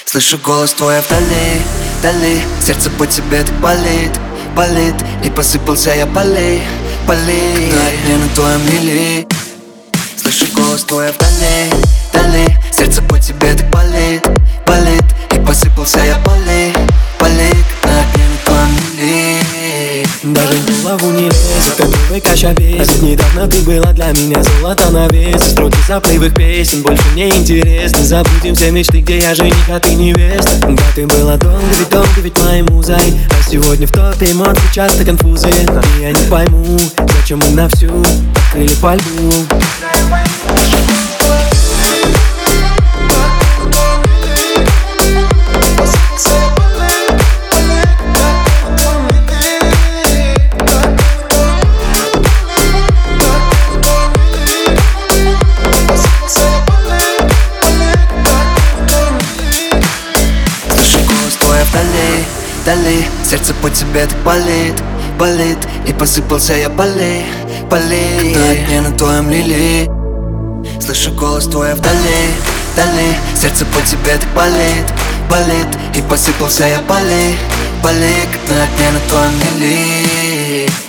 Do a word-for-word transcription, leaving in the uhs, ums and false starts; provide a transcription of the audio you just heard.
Слышу голос твой вдали, вдали. Сердце по тебе так болит, болит. И посыпался я полей, полей. На окне на твоем мили. Слышу голос твой вдали, вдали. Сердце по тебе так болит, болит. И посыпался я полей, полей. На окне на твоем мили. Даже в голову не лезет, как привыкаешь бесит. Недавно ты была для меня золото на вес. Строки заплывых песен больше не интересны. Забудем все мечты, где я жених, а ты невеста. Да, ты была долго, ведь долго, ведь моей музой. А сегодня в топе эмоций часто конфузы. И я не пойму, зачем мы на всю открыли по льду. Вдали, вдали. Сердце по тебе так болит, болит. И посыпался я полей, полей. На окне на твоем лили. Слышу голос твой вдали, вдали. Сердце по тебе так болит, болит. И посыпался я полей, полей. На окне на твоем лили.